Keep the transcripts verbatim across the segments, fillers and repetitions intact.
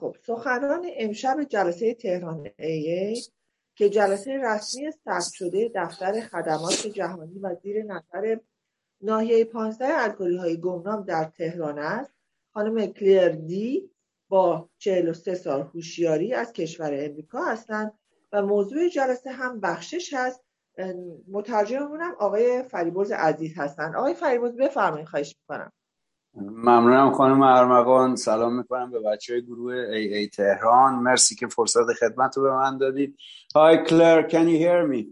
خب سخنان امشب جلسه تهران ای ای که جلسه رسمی ثبت شده دفتر خدمات جهانی و زیر نظر ناحیه پانزده الکلی‌های گمنام در تهران است، خانم کلر دی با چهل و سه سال هوشیاری از کشور امریکا هستند و موضوع جلسه هم بخشش هست. مترجممون هم آقای فریبرز عزیز هستند. آقای فریبرز بفرمایید، خواهش میکنم. ممنونم خانم ارمغان. سلام میکنم به بچه های گروه ای ای تهران. مرسی که فرصت خدمت رو به من دادید. Hi Claire, can you hear me?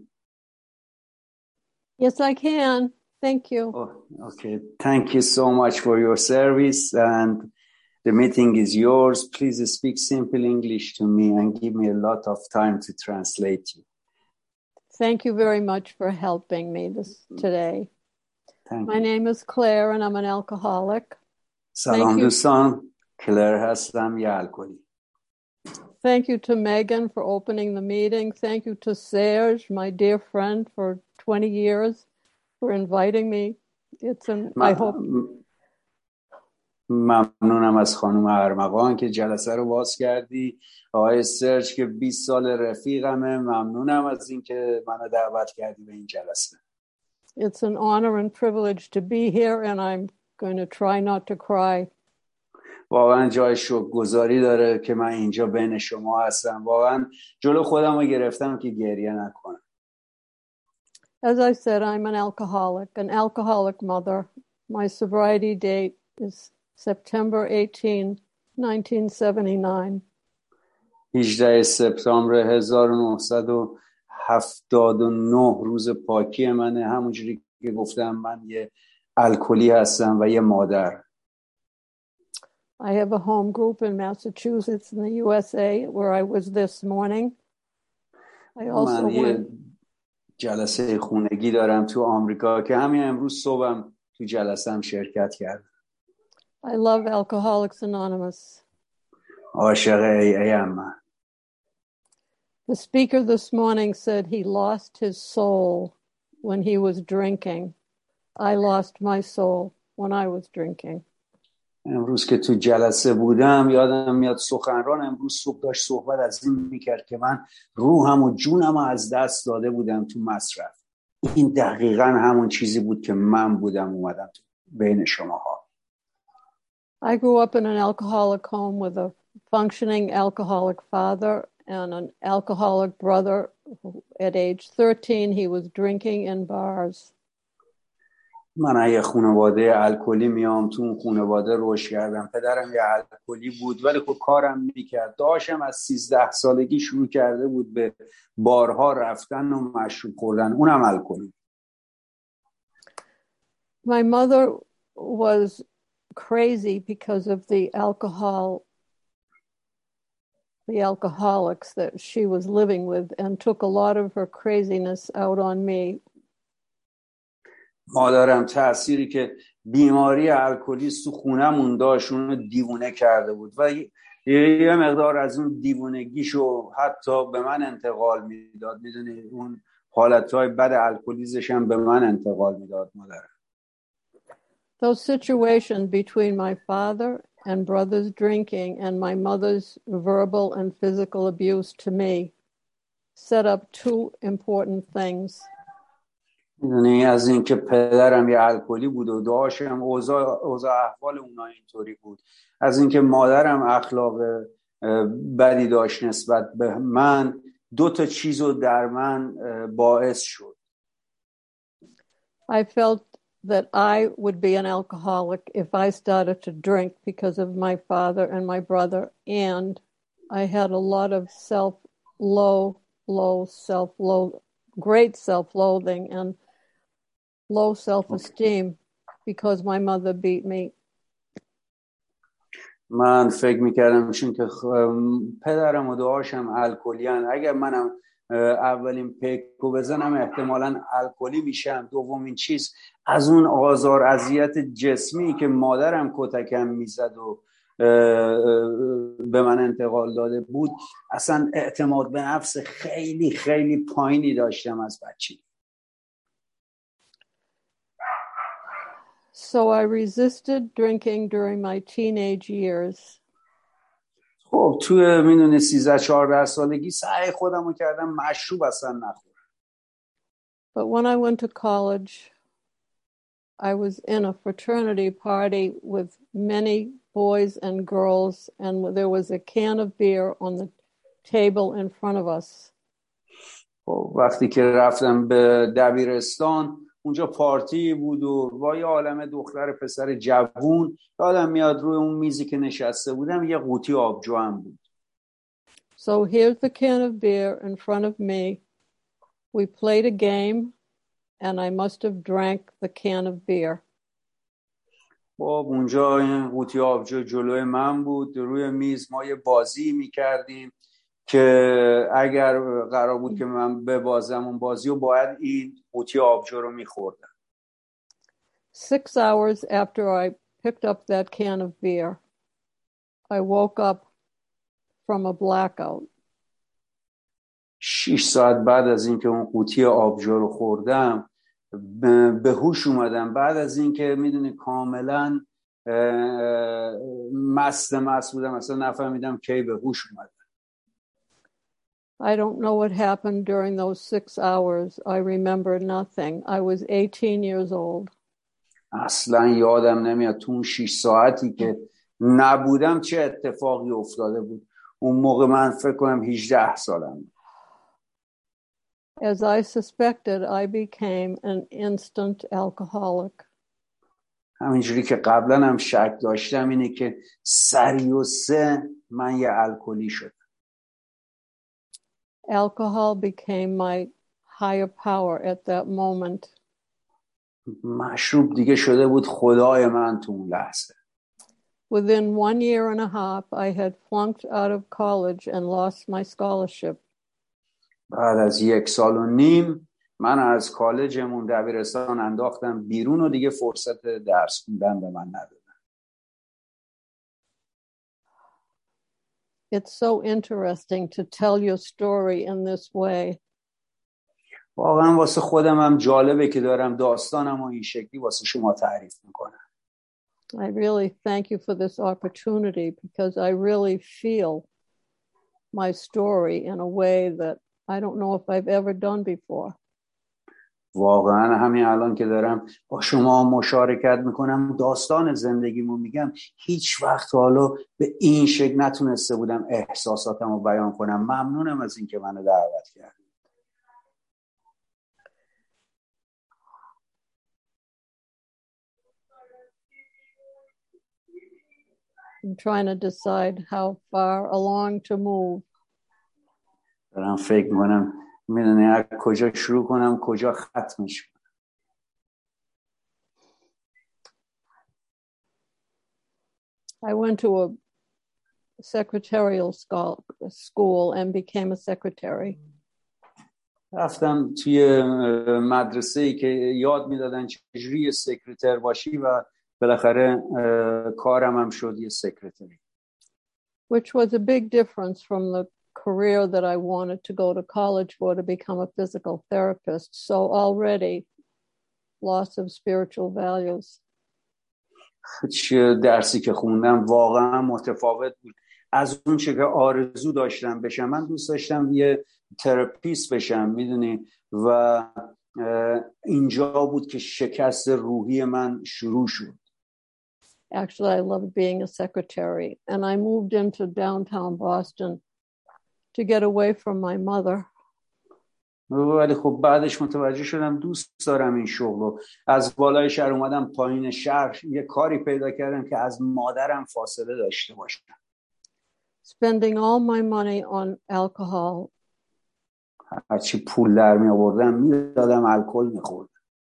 Yes, I can. Thank you. Oh, okay, thank you so much for your service and the meeting is yours. Please speak simple English to me and give me a lot of time to translate you. Thank you very much for helping me this today. Thank My you. name is Claire and I'm an alcoholic. سلام دوستان، کلر هستم، یه الکلی. Thank you to Megan for opening the meeting. Thank you to Serge, my dear friend, for twenty years, for inviting me. It's an, م- I hope. ممنونم از خانم ارمغان که جلسه رو باز کردی. آقای سرج که بیست سال رفیقمه، ممنونم از این که منو دعوت کردی به این جلسه. It's an honor and privilege to be here and I'm going to try not to cry. واقعا جای شکرگزاری داره که من اینجا بین شما هستم. واقعا جلو خودم رو گرفتم که گریه نکنم. As I said, I'm an alcoholic, an alcoholic mother. My sobriety date is September eighteenth, nineteen seventy-nine. هجدهم سپتامبر هزار و نهصد و هفتاد و نه روز پاکی منه. همونجوری که گفتم من یه الکلی هستم و یه مادر. I have a home group in Massachusetts in the U S A where I was this morning. I also من یه went, جلسه خونگی دارم تو آمریکا که همین امروز صبحم تو جلسه هم شرکت کردم. I love Alcoholics Anonymous. عاشق ای ای ام من. The speaker this morning said he lost his soul when he was drinking. I lost my soul when I was drinking. امروز که تو جلسه بودم یادم میاد سخنران امروز صبح داشت صحبت از این میکرد که من روحم و جونم از دست داده بودم تو مصرف. این دقیقاً همون چیزی بود که من بودم اومدم تو بین شماها. I grew up in an alcoholic home with a functioning alcoholic father and an alcoholic brother. At age thirteen, he was drinking in bars. من از یه خانواده الکلی میام. تو اون خانواده رشد کردم. پدرم یه الکلی بود ولی خب کارم میکرد. داشتم از سیزده سالگی شروع کرده بود به بارها رفتن و مشروب خوردن. اونم الکلی. My mother was crazy because of the alcohol, the alcoholics that she was living with, and took a lot of her craziness out on me. مادرم تأثیری که بیماری الکلیست تو خونمون داشت اونو دیوونه کرده بود و یه مقدار از اون دیوونگیشو حتی به من انتقال میداد. میدونی اون حالتهای بد الکلیزش هم به من انتقال میداد مادرم. Those situations between my father and brother's drinking and my mother's verbal and physical abuse to me set up two important things. میدونی از این که پدرم یه الکلی بود و داشتم اوضاع اوضاع احوال اونا اینطوری بود، از این که مادرم اخلاق بدی داشت نسبت به من، دو تا چیزو در من باعث شد. I felt that I would be an alcoholic if I started to drink because of my father and my brother, and I had a lot of self low low self low great self-loathing and low self-esteem because my mother beat me. من فکر میکردم چون که پدرم و دعاشم الکلیان، اگر منم اولین پیکو بزنم احتمالاً الکلی میشم. دومین چیز از اون آزار اذیت جسمی که مادرم کتکم میزد و به من انتقال داده بود، اصلا اعتماد به نفس خیلی خیلی پایینی داشتم از بچگی. So I resisted drinking during my teenage years. خب توی میدونی سیزده چهارده سالگی سعی خودمو کردم مشروب اصلا نخورم. But when I went to college, I was in a fraternity party with many boys and girls, and there was a can of beer on the table in front of us. وقتی که رفتم به دبیرستان اونجا پارتی بود و با یه عالمه دختر پسر جوون، یادم میاد روی اون میزی که نشسته بودم یه قوطی آبجو هم بود. So here's the can of beer in front of me. We played a game and I must have drank the can of beer. خب اونجا این قوطی آبجو جلوی من بود، روی میز ما یه بازی میکردیم که اگر قرار بود که من ببازم اون بازی و باید این قوطی آبجو رو میخوردم. Six hours after I picked up that can of beer, I woke up from a blackout. شش ساعت بعد از اینکه اون قوطی آبجو رو خوردم به هوش اومدم، بعد از اینکه میدونی کاملا مست مست بودم، اصلا نفهمیدم کی به هوش اومدم. I don't know what happened during those six hours. I remember nothing. I was eighteen years old. اصلا یادم نمیاد تو اون شش ساعتی که نبودم چه اتفاقی افتاده بود. اون موقع من فکر کنم هجده سالم. As I suspected, I became an instant alcoholic. همینجوری که قبلا هم شک داشتم اینه که سری و سه من یه الکلی شدم. Alcohol became my higher power at that moment. مشروب دیگه شده بود خدای من تو اون لحظه. Within one year and a half, I had flunked out of college and lost my scholarship. بعد از یک سال و نیم من از کالجمون دبیرستان انداختم بیرون و دیگه فرصت درس خوندن به من ندادن. It's so interesting to tell your story in this way. واقعا واسه خودم هم جالبه که دارم داستانم و این شکلی واسه شما تعریف میکنم. I really thank you for this opportunity because I really feel my story in a way that I don't know if I've ever done before. واقعا همین الان که دارم با شما مشارکت میکنم داستان زندگیمو میگم، هیچ وقت حالا به این شکل نتونسته بودم احساساتمو بیان کنم. ممنونم از اینکه منو دعوت کردید. I'm trying to decide how far along to move. دارم فکر میکنم میدونی از کجا شروع کنم کجا ختمش کنم. I went to a secretarial school and became a secretary. رفتم توی مدرسه‌ای که یاد میدادن چجوری سکرتر باشی و بالاخره کارم هم شد یه سکرتری. Which was a big difference from the career that I wanted to go to college for to become a physical therapist. So already loss of spiritual values. درسی که خوندم واقعا متفاوت بود از اون چه که آرزو داشتم بشم. من دوست داشتم یه تراپیست بشم میدونی، و اینجا بود که شکست روحی من شروع شد. Actually, I loved being a secretary, and I moved into downtown Boston to get away from my mother. ولی خب بعدش متوجه شدم دوست دارم این شغلو. از بالای شهر اومدم پایین شهر، یه کاری پیدا کردم که از مادرم فاصله داشته باشم. Spending all my money on alcohol. هرچی پول در می آوردم میدادم الکل میخوردم.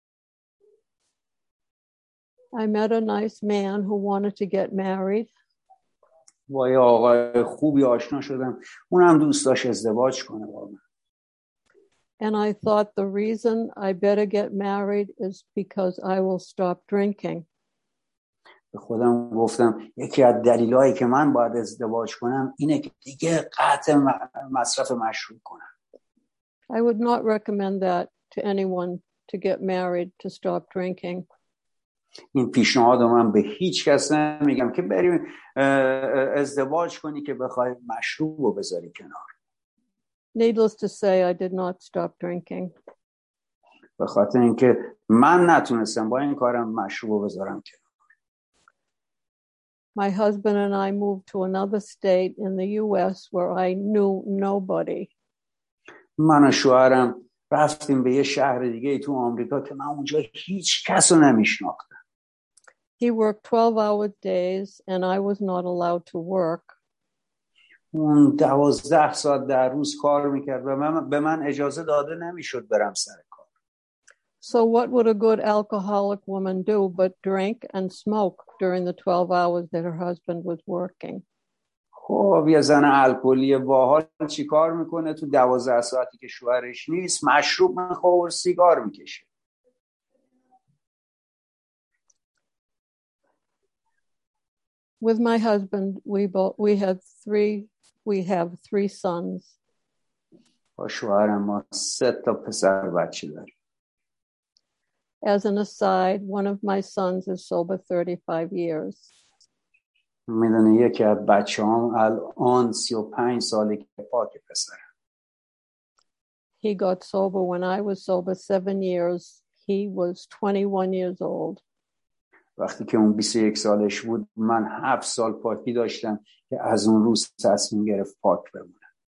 I met a nice man who wanted to get married. با یه آقای خوبی آشنا شدم، اونم دوست داشت ازدواج کنه با من. And I thought the reason I better get married is because I will stop drinking. به خودم گفتم یکی از دلایلی که من باید ازدواج کنم اینه که دیگه قطع مصرف مشروب کنم. I would not recommend that to anyone to get married to stop drinking. این پیشنهاد من به هیچ کس نمیگم که بریم ازدواج کنی که بخوای مشروب رو بذاری کنار. Needless to say, I did not stop drinking. به خاطر اینکه من نتونستم با این کارم مشروب رو بذارم کنار. My husband and I moved to another state in the U S where I knew nobody. من و شوهرم رفتیم به یه شهر دیگه تو آمریکا که من اونجا هیچ کس رو نمیشناختم. He worked twelve-hour days and I was not allowed to work. اون دوازده ساعت در روز کار میکرد و من به من اجازه داده نمیشد برم سر کار. So what would a good alcoholic woman do but drink and smoke during the twelve hours that her husband was working? خب یه زن الکلی باحال چی کار میکنه تو دوازده ساعتی که شوهرش نیست؟ مشروب میخوره و سیگار میکشه. With my husband, we both we had three we have three sons. با شوهرم ما سه تا پسر بچه داریم. As an aside, one of my sons is sober thirty-five years. میدونی یکی از بچه‌هام الان سی و پنج ساله که پاک پسره. He got sober when I was sober seven years. He was twenty-one years old. وقتی که اون بیست و یک سالش بود من هفت سال پاکی داشتم که از اون روز تصمیم گرفت پاک بمونم.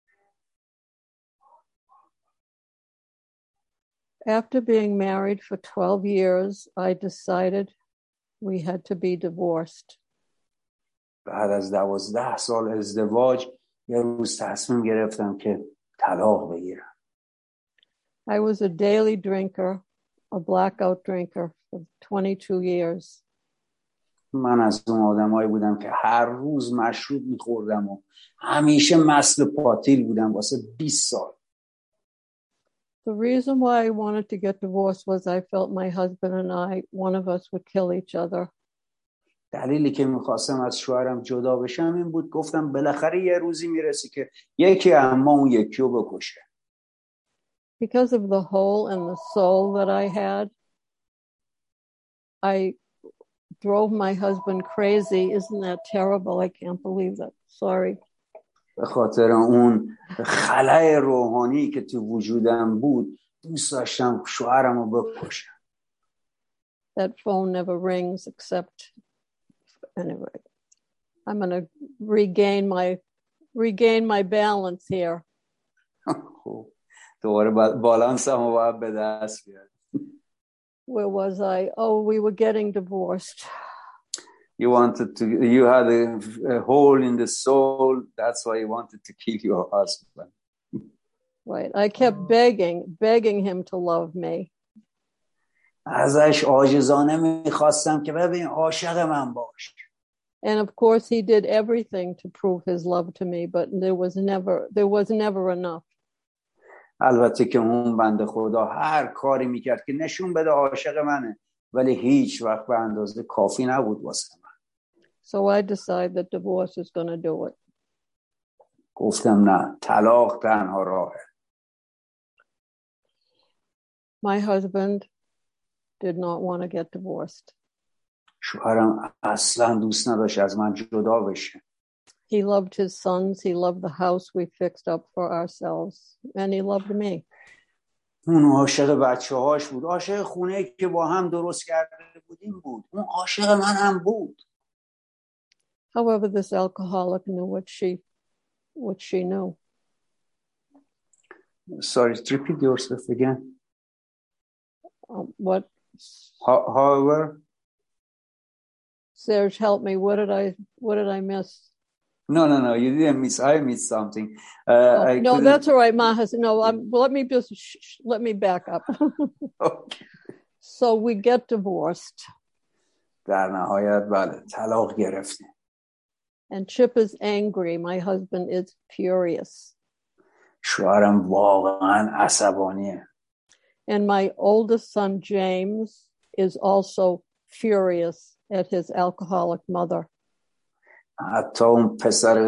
After being married for twelve years, I decided we had to be divorced. بعد از دوازده سال ازدواج یه روز تصمیم گرفتم که طلاق بگیرم. I was a daily drinker, a blackout drinker for twenty-two years. من از اون آدمایی بودم که هر روز مشروب میخوردم و همیشه مست پاتیل بودم واسه بیست سال. The reason why I wanted to get divorced was I felt my husband and I, one of us would kill each other. دلیلی که میخواستم از شوهرم جدا بشم این بود، گفتم بالاخره یه روزی میرسه که یکی اما اون یکی رو بکشه. Because of the hole in the soul that I had, I drove my husband crazy. Isn't that terrible? I can't believe that. Sorry. به خاطر اون خلأ روحانی که تو وجودم بود دوست داشتم شوهرم رو بکشم. That phone never rings except anyway. I'm going to regain my regain my balance here. دوباره بالانسمو باید به دست بیارم. Where was I? Oh, we were getting divorced. You wanted to, you had a, a hole in the soul. That's why you wanted to kill your husband. Right. I kept begging, begging him to love me. ازش عاجزانه میخواستم که ببین عاشق من باش. And of course he did everything to prove his love to me, but there was never, there was never enough. البته که اون بنده خدا هر کاری میکرد که نشون بده عاشق منه، ولی هیچ وقت به اندازه کافی نبود واسه من. So I decided that divorce is going to do it. گفتم نه، طلاق تنها راهه. My husband did not want to get divorced. شوهرم اصلا دوست نداشت از من جدا بشه. He loved his sons. He loved the house we fixed up for ourselves. And he loved me. اون عاشق بچه هاش بود. عاشق خونه که با هم درست کرده بودیم بود. اون عاشق من هم بود. However, this alcoholic knew what she, what she knew. Sorry, repeat yourself again. Um, what? How, however? Serge, help me. What did I, what did I miss? No, no, no. You didn't miss. I missed something. Uh, oh, I no, couldn't... that's all right, Mahas. No, I'm, well, let me just sh- sh- let me back up. Okay. So we get divorced. در نهایت بله طلاق گرفتیم. And Chip is angry. My husband is furious. شوهرم واقعا عصبانیه. And my oldest son James is also furious at his alcoholic mother. حتی اون پسر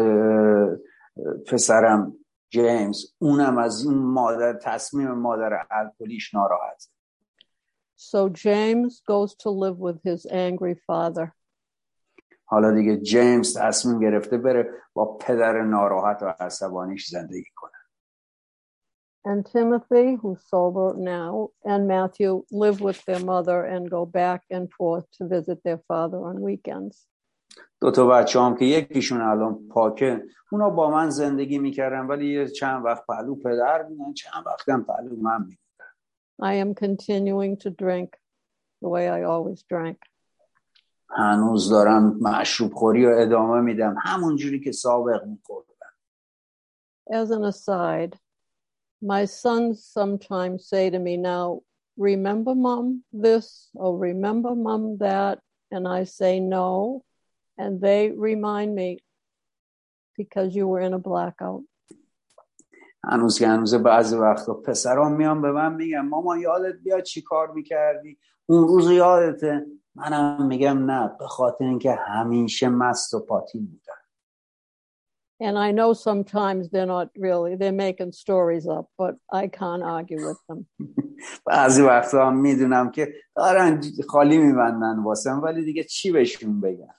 پسرم جیمز اونم از اون مادر تصمیم مادر الکلیش ناراحت. So James goes to live with his angry father. حالا دیگه جیمز تصمیم گرفته بره با پدر ناراحت و عصبانیش زندگی کنه. And Timothy, who's sober now, and Matthew live with their mother and go back and forth to visit their father on weekends. دو تا بچه هم که یکیشون الان پاکه، اونا با من زندگی میکردن ولی یه چند وقت پهلو پدر بودن، چند وقت هم پهلو من میبودن. I am continuing to drink the way I always drank. هنوز دارم مشروب خوری رو ادامه میدم همون جوری که سابق میخوردم. As an aside, my sons sometimes say to me now, remember mom this or remember mom that, and I say no, and they remind me because you were in a blackout. هنوز که هنوز بعضی وقتا پسرام میان به من میگن مامان یادت بیاد چی کار میکردی اون روز یادته؟ منم میگم نه، به خاطر اینکه همیشه مست و پاتیل بودن. And I know sometimes they're not really, they're making stories up, but I can't argue with them. بعضی وقتا هم میدونم که دارن خالی میبندن واسم ولی دیگه چی بهشون بگم.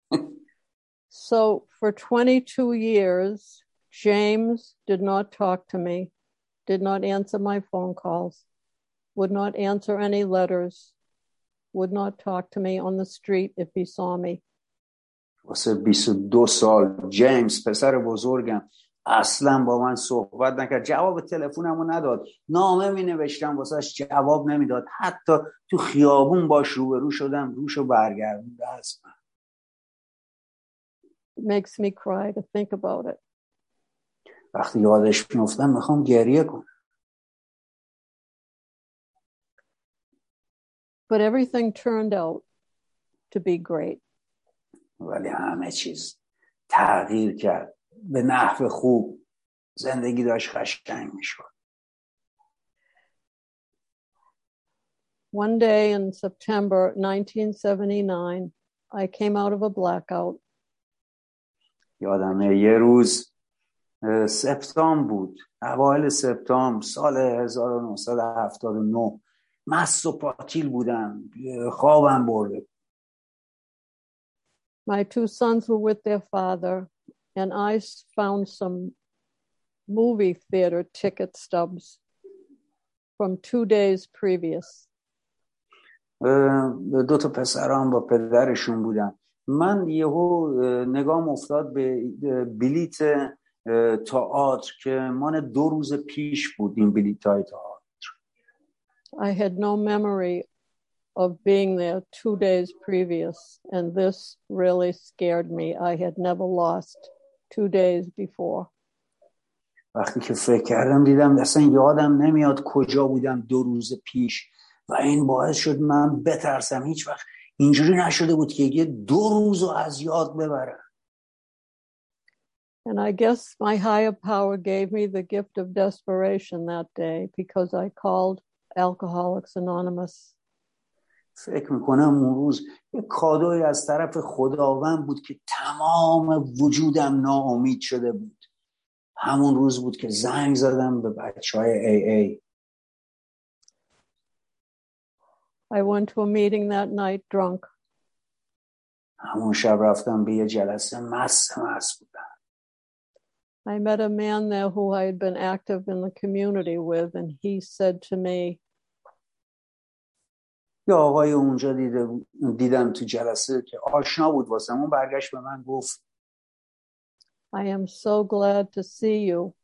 So for twenty-two years, James did not talk to me, did not answer my phone calls, would not answer any letters, would not talk to me on the street if he saw me. واسه بیست و دو سال جیمز پسر بزرگم اصلا با من صحبت نکرد، جواب تلفنمو نداد، نامه می نوشتم واسهش جواب نمیداد، حتی تو خیابون باش روبرو شدم روشو برگردونده از من. It makes me cry to think about it. وقتی یادش میفتم میخوام گریه کنم. But everything turned out to be great. ولی همه چیز تغییر کرد به نحو خوب، زندگی داشت قشنگ میشد. One day in September nineteen seventy-nine, I came out of a blackout. یادمه یه روز سپتامبر بود، اوایل سپتامبر سال هزار و نهصد و هفتاد و نه، مست و پاتیل بودم، خوابم برده. My two sons were with their father, and I found some movie theater ticket stubs from two days previous. دو تا پسرام با پدرشون بودن. من یهو نگام افتاد به بلیت تئاتر که مال دو روز پیش بود. این بلیط‌های تئاتر. I had no memory of being there two days previous, and this really scared me. I had never lost two days before. وقتی که فکر کردم دیدم اصلا یادم نمیاد کجا بودم دو روز پیش و این باعث شد من بترسم. هیچ وقت اینجوری نشده بود که یه دو روزو از یاد ببرم. And I guess my higher power gave me the gift of desperation that day because I called Alcoholics Anonymous. فکر میکنم اون روز یه کادوی از طرف خداوند بود که تمام وجودم ناامید شده بود. همون روز بود که زنگ زدم به بچهای ای ای. I went to a meeting that night drunk. همون شب رفتم به یه جلسه مست مست بودم. I met a man there who I had been active in the community with, and he said to me, یه آقای اونجا دیده دیدم تو جلسه که آشنا بود واسم، اون برگشت به من گفت I am so glad to see you.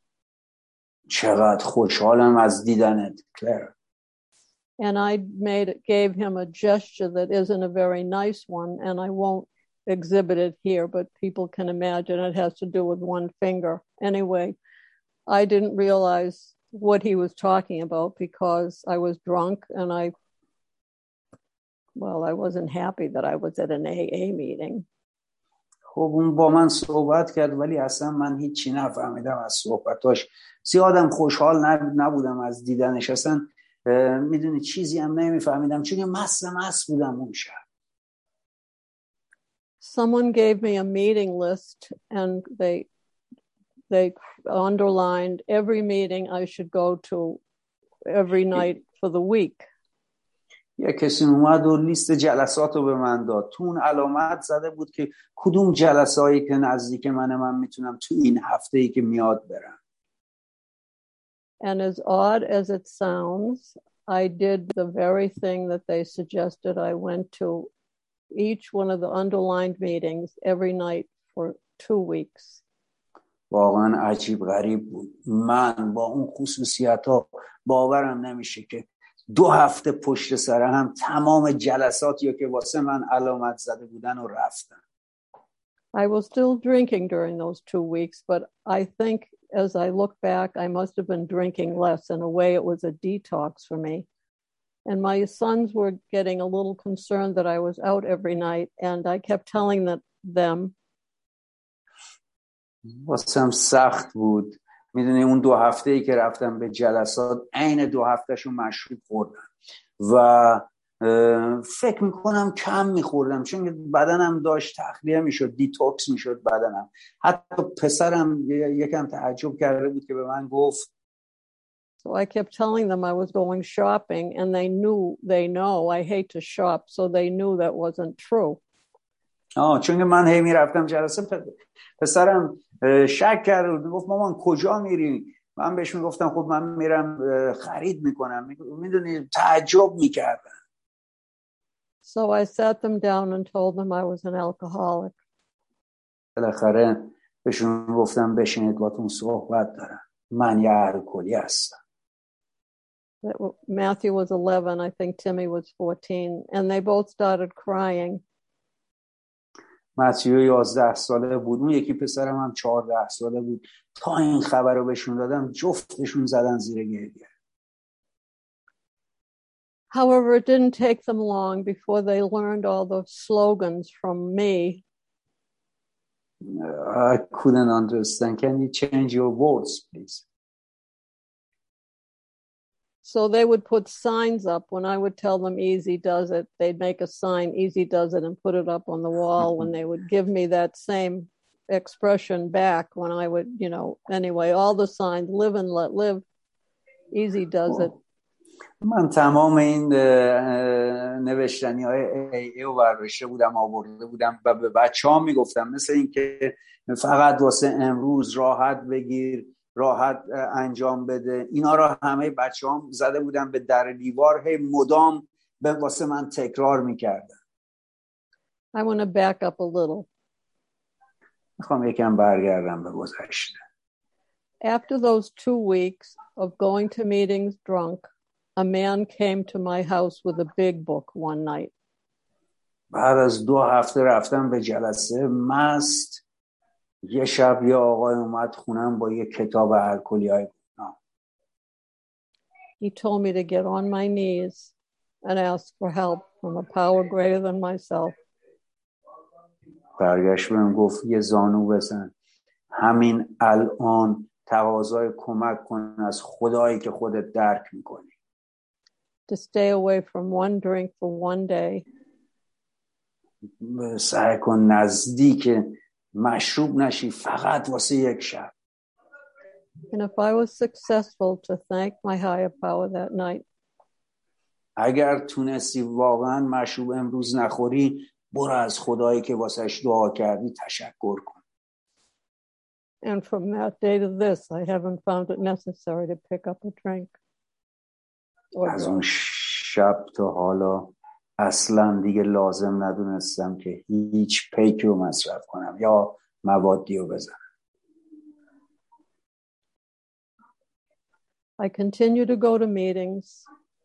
چقدر خوشحالم از دیدنت کلر. And I made gave him a gesture that isn't a very nice one, and I won't exhibit it here, but people can imagine it has to do with one finger. Anyway, I didn't realize what he was talking about because I was drunk and I, well, I wasn't happy that I was at an A A meeting. خب اون با من صحبت کرد ولی اصلا من هیچی نفهمیدم از صحبتاش. زیادم خوشحال نبودم از دیدنش، اصلا میدونی چیزی هم نمیفهمیدم چون مست مست بودم اون شب. Someone gave me a meeting list and they they underlined every meeting I should go to every night for the week. یه کسی اومد و لیست جلسات رو به من داد. تو اون علامت زده بود که کدوم جلسایی که نزدیک منه من میتونم تو این هفته ای که میاد برم. And as odd as it sounds, I did the very thing that they suggested. I went to each one of the underlined meetings every night for two weeks. واقعا عجیب غریب بود. من با اون خصوصیت ها باورم نمیشه که دو هفته پشت سر هم تمام جلساتی که واسه من علامت زده بودن و رفتم. I was still drinking during those two weeks, but I think as I look back, I must have been drinking less. In a way, it was a detox for me. And my sons were getting a little concerned that I was out every night, and I kept telling that, them. واسم سخت بود. میدونی اون دو هفته ای که رفتم به جلسات عین دو هفتهشون مشروب خوردم و فکر میکنم کم میخوردم چون بدنم داشت تخلیه میشد، دیتوکس میشد بدنم. حتی پسرم یکم تعجب کرده بود که به من گفت. So I kept telling them I was going shopping, and they knew, they know I hate to shop, so they knew that wasn't true. آه چون من هی میرفتم جلسه، پسرم شک کرد و گفت مامان کجا میری؟ من بهش میگفتم خب من میرم خرید میکنم. میدونی تعجب میکردن. So I sat them down and told them I was an alcoholic. بالاخره بهشون گفتم بشینید باهاتون صحبت دارم. من یه الکلی هستم. Matthew was eleven, I think Timmy was fourteen, and they both started crying. متیو یازده ساله بود، اون یکی پسرم هم چهارده ساله بود. تا این خبر رو بهشون دادم جفتشون زدن زیر گریه. However, it didn't take them long before they learned all the slogans from me. I couldn't understand. Can you change your words, please? So they would put signs up when I would tell them easy does it. They'd make a sign, easy does it, and put it up on the wall when they would give me that same expression back when I would, you know, anyway, all the signs, live and let live, easy does it. من تمام این نوشتنی های ای ای رو برداشته بودم آورده بودم و به بچه ها میگفتم مثل این که فقط واسه امروز راحت بگیر، راحت انجام بده. اینا رو همه بچه هم زده بودم به در دیوار، هی مدام به واسه من تکرار میکردن. I want to back up a little. میخوام یکم برگردم به گذشته. After those two weeks of going to meetings drunk, a man came to my house with a big book one night. بعد از دو هفته رفتم به جلسه مست، یه شب یه آقای اومد خونم با یه کتاب الکلی های گفتم. He told me to get on my knees and ask for help from a power greater than myself. برگشت بهم گفت یه زانو بزن، همین الان تقاضای کمک کن از خدایی که خودت درک میکنی. To stay away from one drink for one day. سعی کن نزدیک مشروب نشی فقط واسه یک شب. And if I was successful to thank my higher power that night. اگر تونستی واقعا مشروب امروز نخوری، برو از خدایی که واسهش دعا کردی تشکر کن. And from that day to this, I haven't found it necessary to pick up a drink. از اون شب تا حالا اصلا دیگه لازم ندونستم که هیچ پیکی رو مصرف کنم یا موادی رو بزنم. I continue to go to meetings.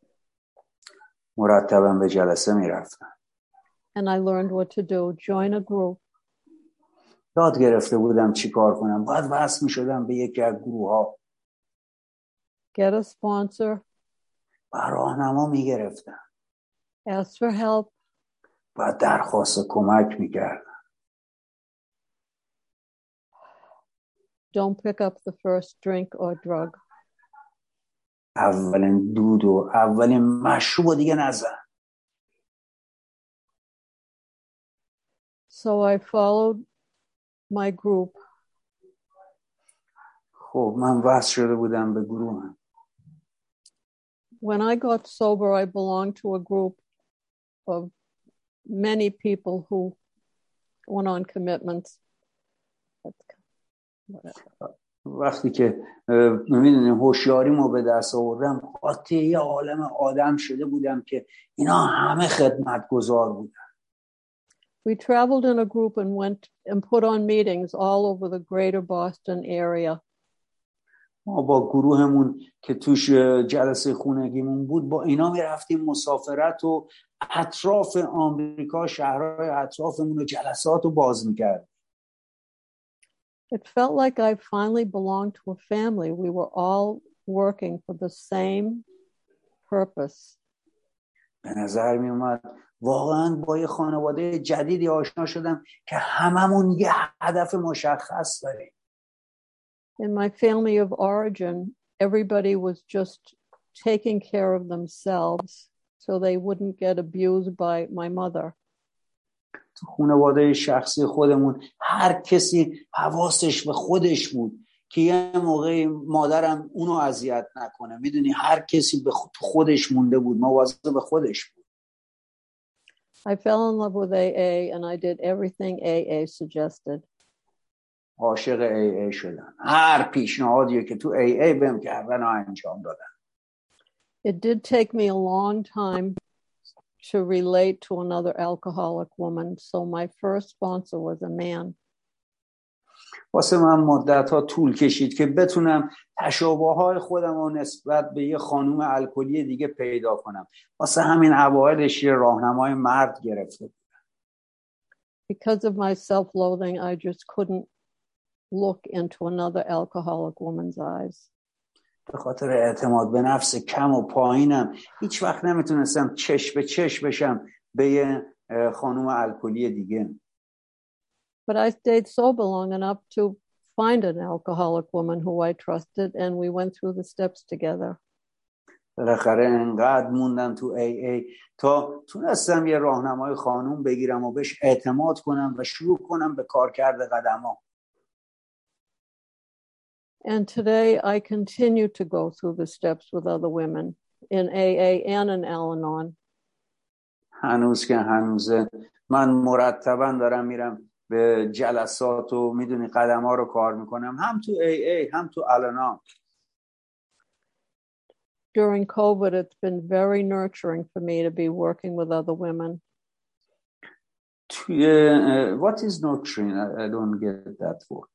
مرتباً به جلسه میرفتم. And I learned what to do. Join a group. یاد گرفته بودم چی کار کنم. باید وصل میشدم به یکی از گروه ها. Get a sponsor. و راهنما میگرفتم. Ask for help. و درخواست کمک میکردم. Don't pick up the first drink or drug. اولین دود و اولین مشروب و دیگه نزن. So I followed my group. خب من وصل شده بودم به گروه. When I got sober, I belonged to a group of many people who went on commitments. Whatever. وقتی که میدونیم هوشیاریمو به دست آوردم قاطی یه عالم آدم شده بودم که اینا همه خدمتگزار بودن. We traveled in a group and went and put on meetings all over the greater Boston area. ما با گروهمون که توش جلسه خونگیمون بود با اینا میرفتیم مسافرت و اطراف آمریکا شهرهای اطرافمون و جلسات رو باز میکرد. It felt like I finally belonged to a family. We were all working for the same purpose. به نظر می اومد واقعا با یه خانواده جدیدی آشنا شدم که هممون یه هدف مشخص داریم. In my family of origin, everybody was just taking care of themselves so they wouldn't get abused by my mother. تو خانواده شخصی خودمون هر کسی حواسش به خودش بود که یه موقع مادرم اونو اذیت نکنه. میدونی هر کسی به خودش مونده بود، مواظب به خودش بود. I fell in love with A A and I did everything A A suggested. عاشق ای ای شدم. هر پیشنهادی که تو ای ای بهم کردن رو انجام دادم. It did take me a long time to relate to another alcoholic woman, so my first sponsor was a man. واسه من مدت‌ها طول کشید که بتونم تشابه‌های خودم رو نسبت به یه خانوم الکلی دیگه پیدا کنم. واسه همین اوایلش یه راهنمای مرد گرفته بودم. Because of my self-loathing, I just couldn't look into another alcoholic woman's eyes. به خاطر اعتماد به nafs کم و پایینم هیچ وقت نمیتونستم چشم به چشم بشم به یه خانوم الکلی دیگه. But I stayed sober long enough to find an alcoholic woman who I trusted, and we went through the steps together. بالاخره انقدر موندم تو ای ای تا تونستم یه راهنمای خانوم بگیرم و بهش اعتماد کنم و شروع کنم به کار کرده قدما. And today I continue to go through the steps with other women in A A and in Al-Anon. هنوز که هنوزه من مرتبا دارم میرم به جلسات و میدونی قدم ها رو کار میکنم هم تو ای ای هم تو Al-Anon. During COVID, it's been very nurturing for me to be working with other women. توی uh, what is nurturing? I, I don't get that word.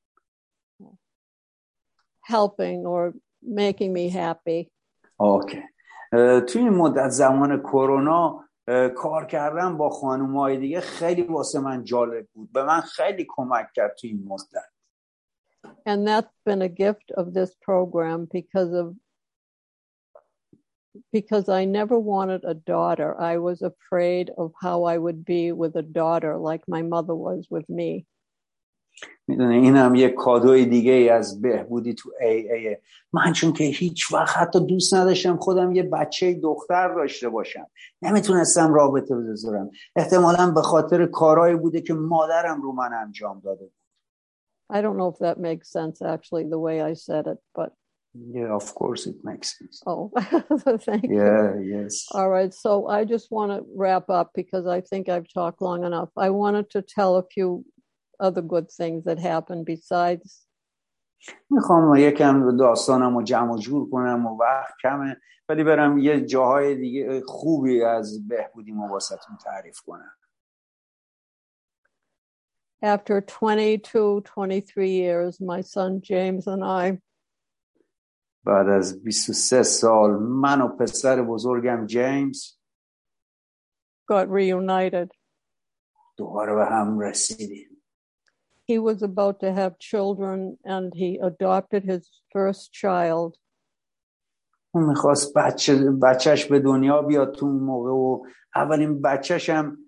Helping or making me happy. اوکی. توی این مدت زمان کرونا کار کردن با خانومای دیگه خیلی واسه من جالب بود. به من خیلی کمک کرد توی این مدت. And that's been a gift of this program because of because I never wanted a daughter. I was afraid of how I would be with a daughter like my mother was with me. میدونه اینم یه کادوی دیگه ای از بهبودی تو ای ای. من چون که هیچ وقت حتی دوست نداشتم خودم یه بچه دختر داشته باشم. نمیتونستم رابطه بذارم. احتمالاً به خاطر کارهایی بوده که مادرم رو من انجام داده بود. I don't know if that makes sense actually the way I said it, but yeah, of course it makes sense. Oh, thank yeah, you. Yeah, yes. All right, so I just want to wrap up because I think I've talked long enough. I wanted to tell a few other good things that happened besides. میخوام یکم داستانم رو جمع جور کنم و وقت کمه ولی برم یه جاهای دیگه خوبی از بهبودی واسهتون تعریف کنم. After twenty-two, twenty-three years, my son James and I بعد از بیست و سه سال من و پسر بزرگم جیمز got reunited. دوباره به هم رسیدیم. He was about to have children and he adopted his first child. اون میخواست بچه بچهش به دنیا بیاد تو اون موقع و اولین بچهش هم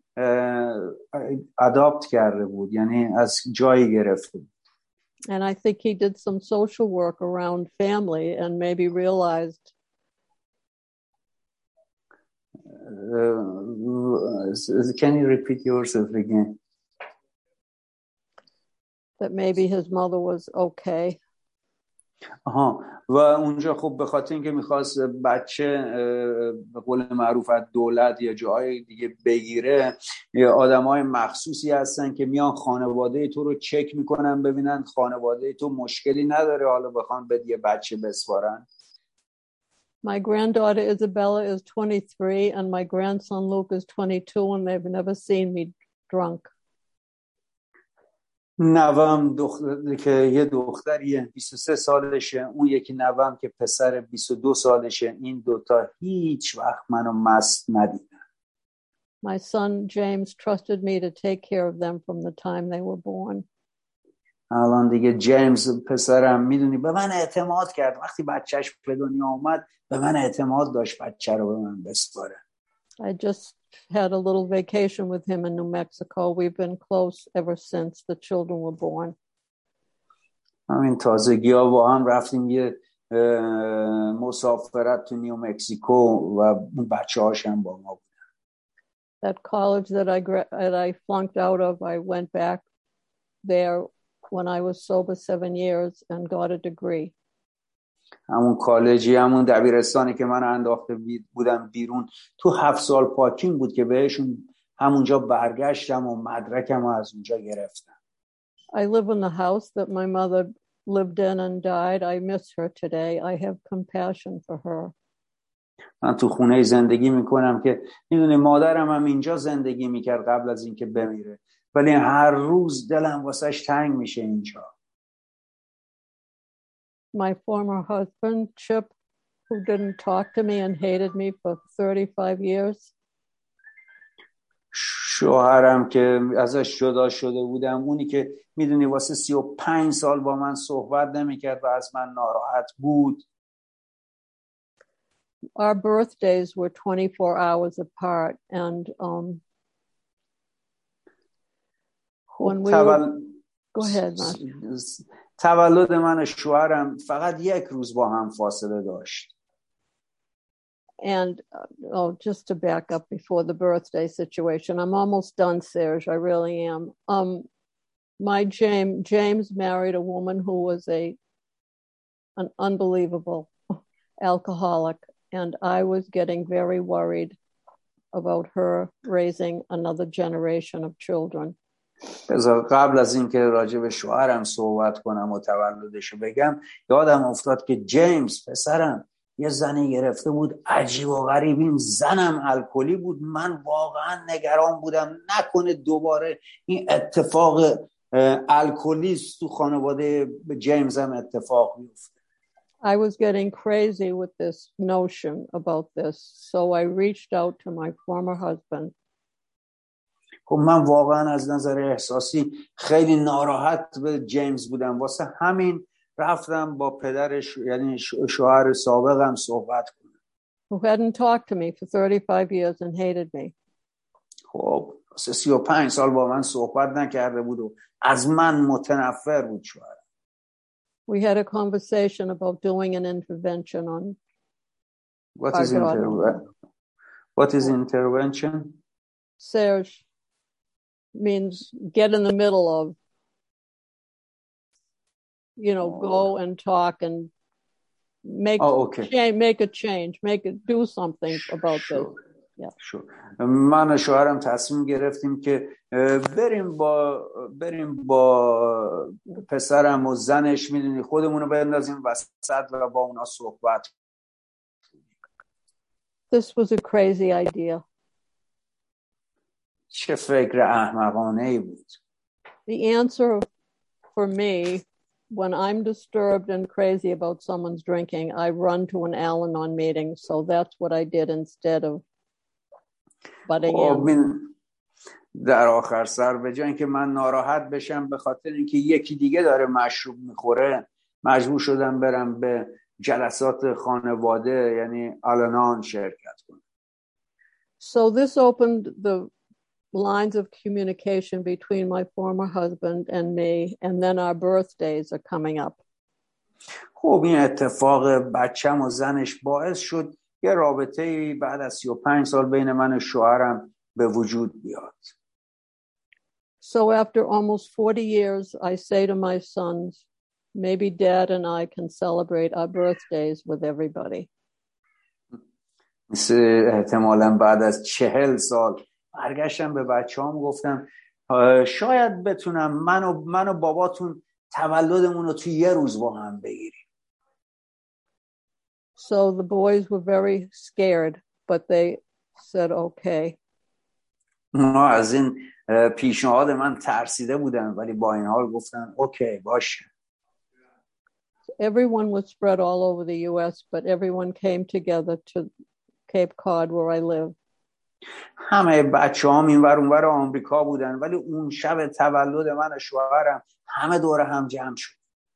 اداپت کرده بود یعنی از جایی گرفته بود. And I think he did some social work around family and maybe realized uh, can you repeat yourself again? That maybe his mother was okay. آها و اونجا خب به خاطر اینکه میخواست بچه به قول معروف از دولت یا جای دیگه بگیره، آدمای مخصوصی هستن که میان خانواده تو رو چک میکنن ببینن خانواده تو مشکلی نداره حالا بخوان به یه بچه بسپارن. My granddaughter Isabella is twenty-three and my grandson Luke is twenty-two and they've never seen me drunk. نوام دختر که یه دختریه بیست و سه سالشه، اون یکی نوام که پسر بیست و دو سالشه، این دوتا هیچ وقت منو مست ندیدن. My son James trusted me to take care of them from the time they were born. الان دیگه جیمز پسرم میدونی به من اعتماد کرد، وقتی بچهش به دنیا آمد به من اعتماد داشت بچه رو به من بسپاره. I just had a little vacation with him in New Mexico. We've been close ever since the children were born. همین تازگی ها با هم رفتیم یه مسافرت تو نیو مکزیکو و اون بچه هاشم با ما بودن. That college that I that I flunked out of, I went back there when I was sober seven years and got a degree. همون کالجی همون دبیرستانی که من انداخته بودم بیرون تو هفت سال پاکین بود که بهشون همونجا برگشتم و مدرکم از اونجا گرفتم. I live in the house that my mother lived in and died. I miss her today. I have compassion for her. من تو خونه زندگی میکنم که میدونی مادرم هم اینجا زندگی میکرد قبل از اینکه بمیره، ولی هر روز دلم واسش تنگ میشه اینجا. My former husband, Chip, who didn't talk to me and hated me for thirty-five years. شوهرم که ازش جدا شده بودم، اونی که میدونی واسه سی و پنج سال با من صحبت نمیکرد و از من ناراحت بود. Our birthdays were twenty-four hours apart and um when we تول... were... Go ahead, Matt. تولد من و شوهرم فقط یک روز با هم فاصله داشت. And uh, oh, just to back up before the birthday situation, I'm almost done, Serge. I really am. Um, my James James married a woman who was a an unbelievable alcoholic, and I was getting very worried about her raising another generation of children. بذار قبل از اینکه راجع به شوهرم صحبت کنم و تولدشو بگم، یادم افتاد که جیمز پسرم یه زنی گرفته بود عجیب و غریب. این زنم الکلی بود. من واقعا نگران بودم نکنه دوباره این اتفاق الکلیست تو خانواده جیمز هم اتفاق بیفته. I was getting crazy with this notion about this, so I reached out to my former husband. خب من واقعا از نظر احساسی خیلی ناراحت به جیمز بودم، واسه همین رفتم با پدرش یعنی شوهر سابقم صحبت کنم. Who hadn't talked to me for thirty-five years and hated me. خب واسه سی و پنج سال با من صحبت نکرده بود و از من متنفر بود شوهر. We had a conversation about doing an intervention on What is intervention? What is intervention? Serge means get in the middle of, you know, oh. go and talk and make oh, okay. change, make a change, make it do something about sure. this. Yeah. Sure. من و شوهرم تصمیم گرفتیم که بریم با بریم با پسرم و زنش میدونی خودمون رو بندازیم وسط و با اونا صحبت. This was a crazy idea. چه فکر احمقانه ای بود. The answer for me when I'm disturbed and crazy about someone's drinking, I run to an Al-Anon meeting. So that's what I did instead of butting in. در آخر سر به جای اینکه من ناراحت بشم به خاطر اینکه یکی دیگه داره مشروب میخوره، مجبور شدم برم به جلسات خانواده یعنی آلانان شرکت کنم. So this opened the lines of communication between my former husband and me, and then our birthdays are coming up. خب این اتفاق بچم و زنش باعث شد یه رابطه بعد از سی و پنج سال بین من و شوهرم به وجود بیاد. So after almost forty years, I say to my sons, maybe Dad and I can celebrate our birthdays with everybody. مثل احتمالاً بعد از چهل سال برگشتم به بچه‌هام گفتم شاید بتونم من و من و باباتون تولدمون رو توی یه روز با هم بگیریم. So the boys were very scared, but they said okay. اونا از این پیشنهاد من ترسیده بودن ولی با این حال گفتن اوکی باشه. Everyone was spread all over the U S, but everyone came together to Cape Cod where I live. همه بچه‌هام اینور اونور آمریکا بودن ولی اون شب تولد من و شوهرم همه دور هم جمع شد.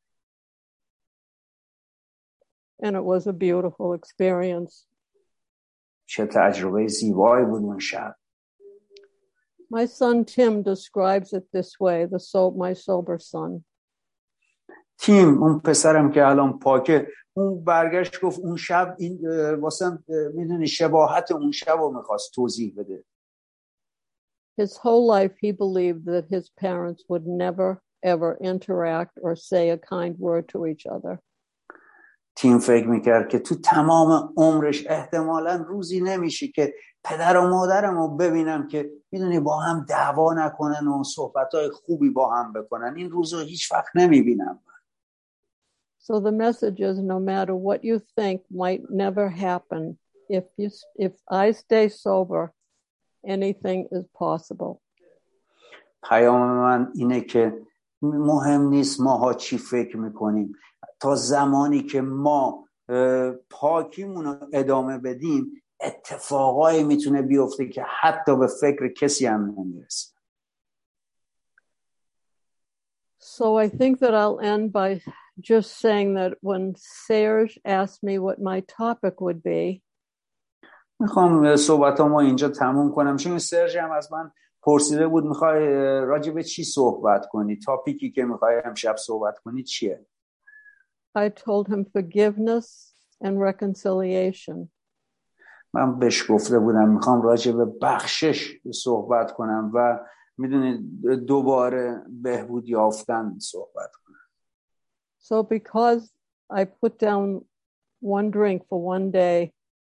And it was a beautiful experience. چه تجربه زیبایی بود اون شب. My son Tim describes it this way, the so my sober son. تیم اون پسرم که الان پاکه اون برگشت گفت اون شب این واسه میدونی شباهت اون شب رو میخواست توضیح بده. His whole life he believed that his parents would never ever interact or say a kind word to each other. تیم فکر میکرد که تو تمام عمرش احتمالاً روزی نمیشه که پدر و مادرم رو ببینم که میدونی با هم دعوا نکنن و صحبتهای خوبی با هم بکنن. این روزو هیچ وقت نمیبینم. So the message is no matter what you think might never happen, if you if I stay sober, anything is possible. پیام من اینه که مهم نیست ماها چی فکر میکنیم تا زمانی که ما پاکیمون رو ادامه بدیم اتفاقایی میتونه بیفته که حتی به فکر کسی هم نمیرسه. So I think that I'll end by just saying that when Serge asked me what my topic would be, میخوام صحبتامو اینجا تموم کنم چون سرژ هم از من پرسیده بود میخوای راجع به چی صحبت کنی، تاپیکی که میخوای امشب صحبت کنی چیه؟ I told him forgiveness and reconciliation. من بهش گفته بودم میخوام راجع به بخشش صحبت کنم و میدونی دوباره بهبود یافتن صحبت کنم. So because I put down one drink for one day,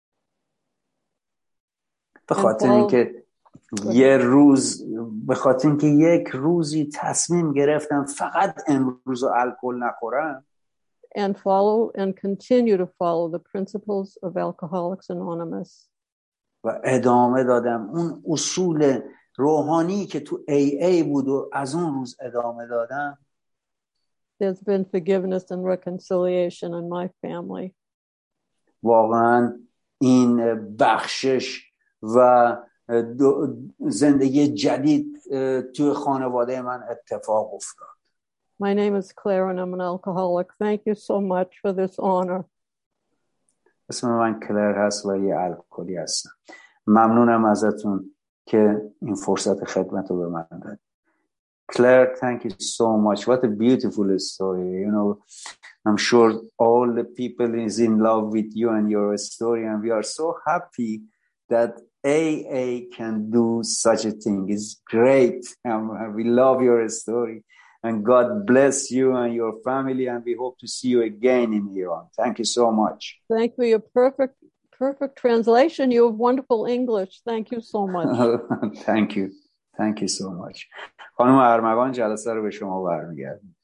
به خاطر اینکه یه روز به خاطر اینکه یک روزی تصمیم گرفتم فقط امروز الکل نخورم and follow and continue to follow the principles of Alcoholics Anonymous. و ادامه دادم اون اصول روحانی که تو ای ای بود و از اون روز ادامه دادم. There's been forgiveness and reconciliation in my family. واقعا این بخشش و زندگی جدید توی خانواده من اتفاق افتاد. My name is Claire and I'm an alcoholic. Thank you so much for this honor. اسم من کلر هست و یه الکلی هستم. ممنونم ازتون که این فرصت خدمت رو به من داد. Claire, thank you so much. What a beautiful story. You know, I'm sure all the people is in love with you and your story, and we are so happy that A A can do such a thing. It's great. Um, we love your story, and God bless you and your family, and we hope to see you again in Iran. Thank you so much. Thank you. Your perfect, perfect translation. You have wonderful English. Thank you so much. Thank you. Thank you so much. خانم ارمغان جلسه رو به شما برمیگردم.